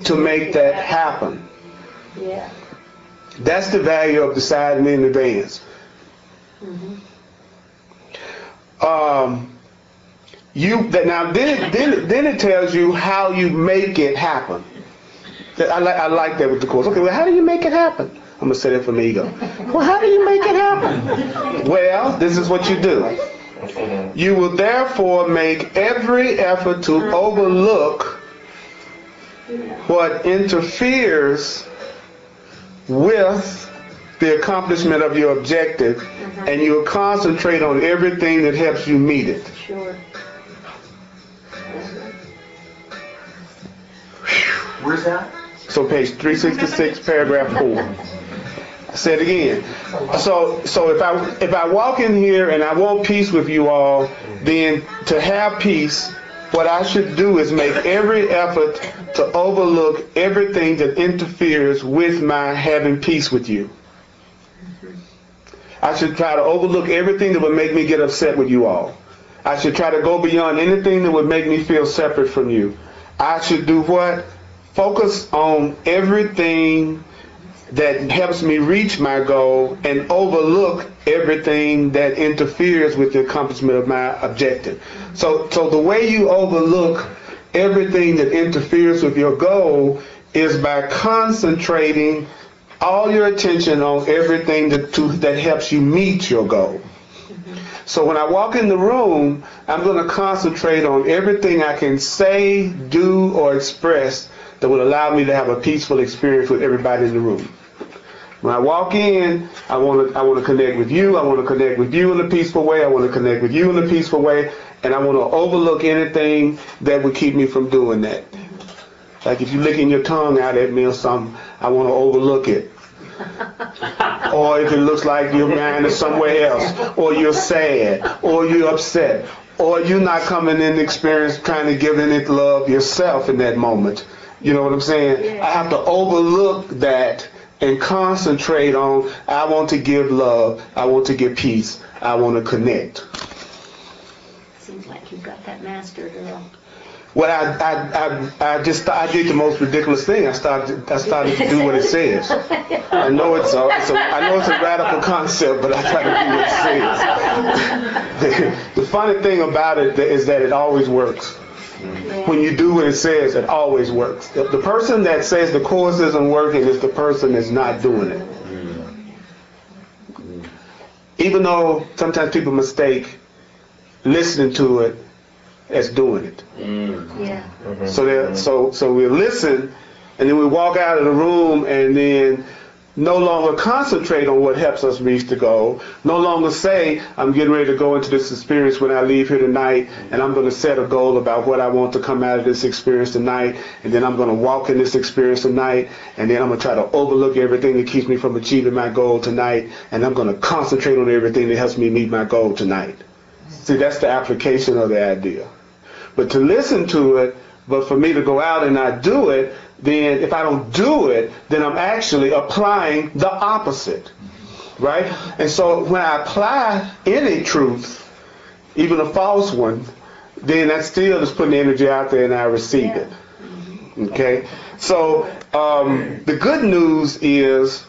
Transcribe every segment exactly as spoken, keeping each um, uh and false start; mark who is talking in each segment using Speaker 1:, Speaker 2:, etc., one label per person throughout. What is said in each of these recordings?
Speaker 1: to make that happen.
Speaker 2: Yeah.
Speaker 1: That's the value of deciding in advance.
Speaker 2: Mm-hmm.
Speaker 1: Um, you that now then it, then it, then it tells you how you make it happen. That- I like I like that with the course. Okay, well, how do you make it happen? I'm gonna say that for me ego. Well, how do you make it happen? Well, this is what you do. You will therefore make every effort to overlook what interferes with the accomplishment of your objective,
Speaker 2: Uh-huh.
Speaker 1: and you'll concentrate on everything that helps you meet it.
Speaker 2: Sure.
Speaker 3: Where's that?
Speaker 1: So page three sixty-six, paragraph four. I said again. So so if I if I walk in here and I want peace with you all, then to have peace, what I should do is make every effort to overlook everything that interferes with my having peace with you. I should try to overlook everything that would make me get upset with you all. I should try to go beyond anything that would make me feel separate from you. I should do what? Focus on everything that helps me reach my goal and overlook everything that interferes with the accomplishment of my objective. So, so the way you overlook everything that interferes with your goal is by concentrating all your attention on everything that, to, that helps you meet your goal. So when I walk in the room, I'm going to concentrate on everything I can say, do, or express that would allow me to have a peaceful experience with everybody in the room. When I walk in, I want to I want to connect with you. I want to connect with you in a peaceful way. I want to connect with you in a peaceful way, and I want to overlook anything that would keep me from doing that. Like if you're licking your tongue out at me or something, I want to overlook it. Or if it looks like your mind is somewhere else, or you're sad, or you're upset, or you're not coming in the experience trying to give it love yourself in that moment. You know what I'm saying? I have to overlook that and concentrate on, I want to give love, I want to give peace, I want to connect.
Speaker 2: Seems like you've got that mastered, Earl.
Speaker 1: Well, I, I, I, I just I did the most ridiculous thing. I started I started to do what it says. I know it's a, it's a I know it's a radical concept, but I try to do what it says. The, the funny thing about it is that it always works. When you do what it says, it always works. The, the person that says the course isn't working is the person that's not doing it. Even though sometimes people mistake listening to it as doing it.
Speaker 2: Yeah.
Speaker 1: So that so so we listen, and then we walk out of the room, and then no longer concentrate on what helps us reach the goal. No longer say, I'm getting ready to go into this experience when I leave here tonight, and I'm going to set a goal about what I want to come out of this experience tonight, and then I'm going to walk in this experience tonight, and then I'm going to try to overlook everything that keeps me from achieving my goal tonight, and I'm going to concentrate on everything that helps me meet my goal tonight. See, that's the application of the idea. But to listen to it, but for me to go out and not do it, then if I don't do it, then I'm actually applying the opposite, right? And so when I apply any truth, even a false one, then that still is putting energy out there and I receive it. Okay? So um, the good news is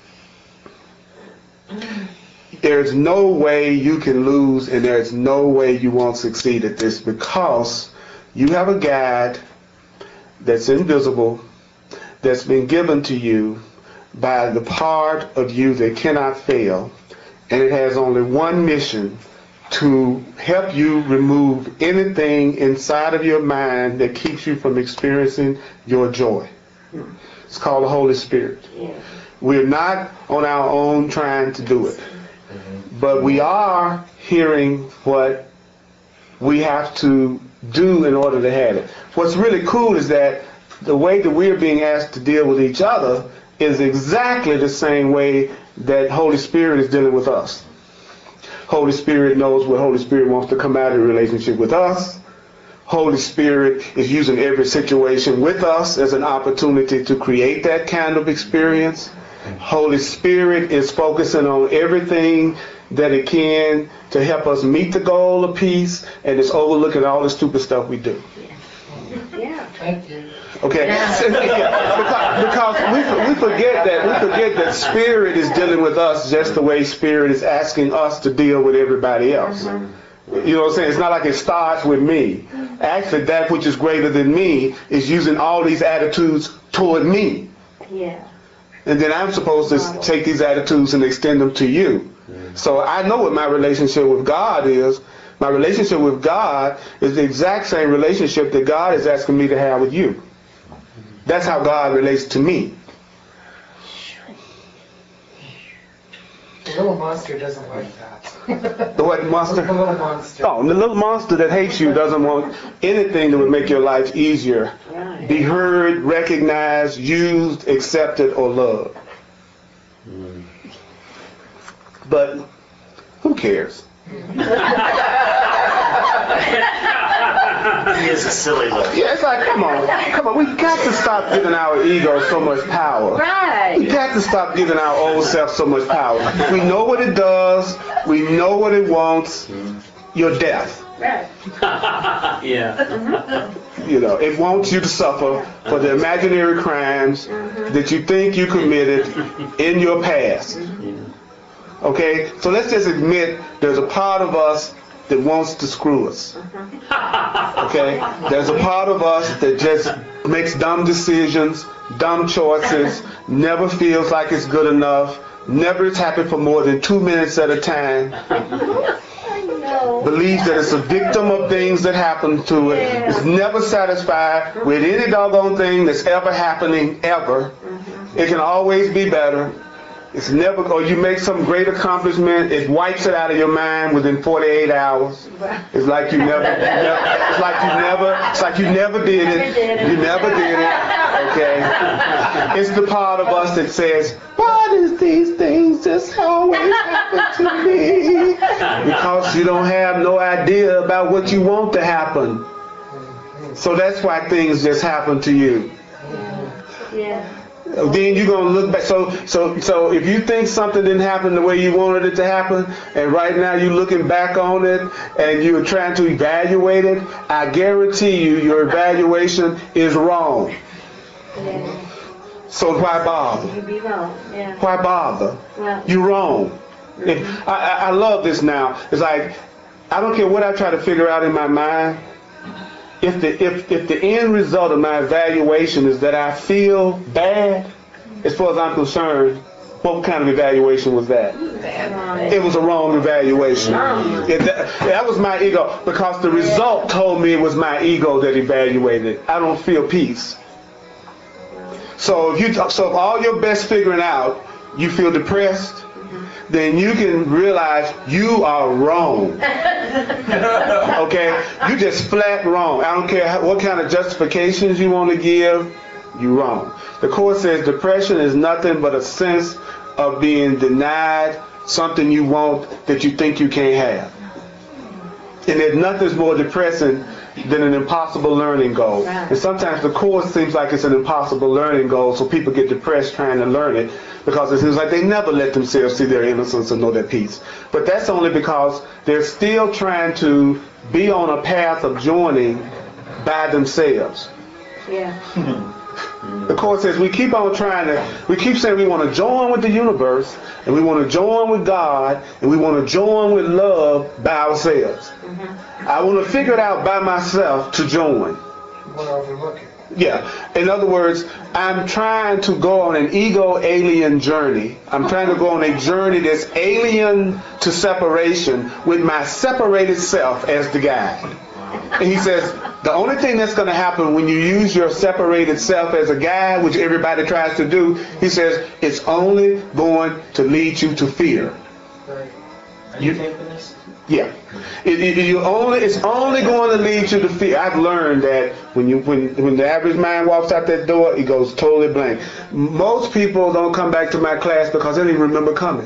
Speaker 1: there's no way you can lose and there's no way you won't succeed at this, because you have a guide that's invisible, that's been given to you by the part of you that cannot fail, and it has only one mission: to help you remove anything inside of your mind that keeps you from experiencing your joy. It's called the Holy Spirit. We're not on our own trying to do it, but we are hearing what we have to do in order to have it. What's really cool is that the way that we're being asked to deal with each other is exactly the same way that Holy Spirit is dealing with us. Holy Spirit knows what Holy Spirit wants to come out in relationship with us. Holy Spirit is using every situation with us as an opportunity to create that kind of experience. Holy Spirit is focusing on everything that it can to help us meet the goal of peace, and it's overlooking all the stupid stuff we do.
Speaker 2: Yeah.
Speaker 4: Thank you.
Speaker 1: Okay, because, because we, we forget that we forget that spirit is dealing with us just the way spirit is asking us to deal with everybody else. You know what I'm saying? It's not like it starts with me. Actually, that which is greater than me is using all these attitudes toward me.
Speaker 2: Yeah.
Speaker 1: And then I'm supposed to take these attitudes and extend them to you. So I know what my relationship with God is. My relationship with God is the exact same relationship that God is asking me to have with you. That's how God relates to me.
Speaker 3: The little monster doesn't like that.
Speaker 1: The what monster?
Speaker 3: The little monster.
Speaker 1: Oh, the little monster that hates you doesn't want anything that would make your life easier.
Speaker 2: Right.
Speaker 1: Be heard, recognized, used, accepted, or loved. But who cares?
Speaker 4: He is a silly little.
Speaker 1: Yeah, it's like, come on, come on. We got to stop giving our ego so much power.
Speaker 2: Right.
Speaker 1: We got to stop giving our old self so much power. We know what it does. We know what it wants. Your death.
Speaker 2: Right.
Speaker 4: Yeah.
Speaker 1: You know, it wants you to suffer for the imaginary crimes that you think you committed in your past. Okay? So let's just admit there's a part of us that wants to screw us. Okay? There's a part of us that just makes dumb decisions, dumb choices, never feels like it's good enough, never is happy for more than two minutes at a time,
Speaker 2: I know.
Speaker 1: believes that it's a victim of things that happen to it, is never satisfied with any doggone thing that's ever happening, ever. It can always be better. It's never, or you make some great accomplishment, it wipes it out of your mind within forty-eight hours. It's like you never, never it's like you never, it's like you never did it. You never did it. Okay? It's the part of us that says, why does these things just always happen to me? Because you don't have no idea about what you want to happen. So that's why things just happen to you.
Speaker 2: Yeah.
Speaker 1: Then you're gonna look back. So, so, so if you think something didn't happen the way you wanted it to happen, and right now you're looking back on it and you're trying to evaluate it, I guarantee you your evaluation is wrong.
Speaker 2: Yeah.
Speaker 1: So why bother?
Speaker 2: You'd be wrong. Yeah.
Speaker 1: Why bother?
Speaker 2: Well,
Speaker 1: You're wrong. If, I, I I love this now. It's like I don't care what I try to figure out in my mind. If the if if the end result of my evaluation is that I feel bad, as far as I'm concerned, what kind of evaluation was that? It was a wrong evaluation. It, that, that was my ego, because the result told me it was my ego that evaluated. I don't feel peace. So if you so if all your best figuring out, you feel depressed, then you can realize you are wrong. Okay? You just flat wrong. I don't care how, what kind of justifications you want to give, you're wrong. The Course says depression is nothing but a sense of being denied something you want that you think you can't have. And that nothing's more depressing than an impossible learning goal. And sometimes the Course seems like it's an impossible learning goal, so people get depressed trying to learn it, because it seems like they never let themselves see their innocence and know their peace. But that's only because they're still trying to be on a path of joining by themselves.
Speaker 2: yeah.
Speaker 1: The Course says we keep on trying to, we keep saying we want to join with the universe, and we want to join with God, and we want to join with love by ourselves. I want to figure it out by myself to join.
Speaker 3: You want to overlook it.
Speaker 1: Yeah. In other words, I'm trying to go on an ego alien journey. I'm trying to go on a journey that's alien to separation with my separated self as the guide. And he says, the only thing that's going to happen when you use your separated self as a guide, which everybody tries to do, he says, it's only going to lead you to fear.
Speaker 3: Right.
Speaker 4: Are you taping this?
Speaker 1: Yeah, it, it, you only it's only going to lead you to fear. I've learned that when you when when the average mind walks out that door, he goes totally blank. Most people don't come back to my class because they don't even remember coming.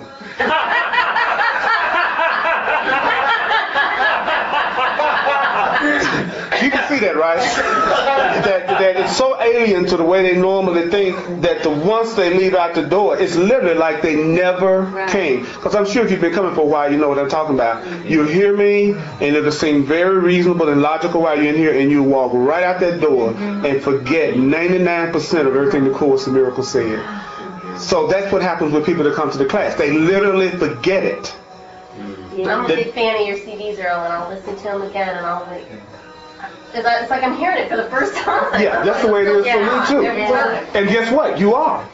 Speaker 1: You can see that, right? that, that it's so alien to the way they normally think that the once they leave out the door, it's literally like they never
Speaker 2: Right.
Speaker 1: came. Because I'm sure if you've been coming for a while, you know what I'm talking about. You hear me, and it'll seem very reasonable and logical while you're in here, and you walk right out that door and forget ninety-nine percent of everything the Course in Miracles said. So that's what happens with people that come to the class. They literally forget it.
Speaker 5: I'm a
Speaker 1: The-
Speaker 5: big fan of your C Ds, Earl, and I'll listen to them again, and I'll like, it's like- it's like I'm hearing it for the first time.
Speaker 1: Yeah, that's the way it is for me too.
Speaker 5: Every time.
Speaker 1: And guess what? You are.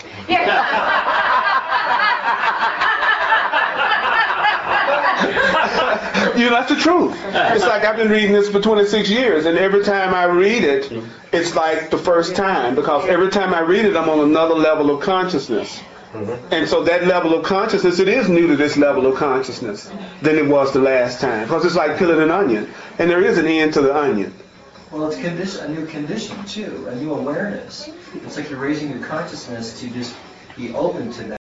Speaker 1: You know, that's the truth. It's like I've been reading this for twenty-six years, and every time I read it, it's like the first time, because every time I read it, I'm on another level of consciousness. And so that level of consciousness, it is new to this level of consciousness than it was the last time. Because it's like peeling an onion, and there is an end to the onion.
Speaker 6: Well, it's condition, a new condition too, a new awareness. It's like you're raising your consciousness to just be open to that.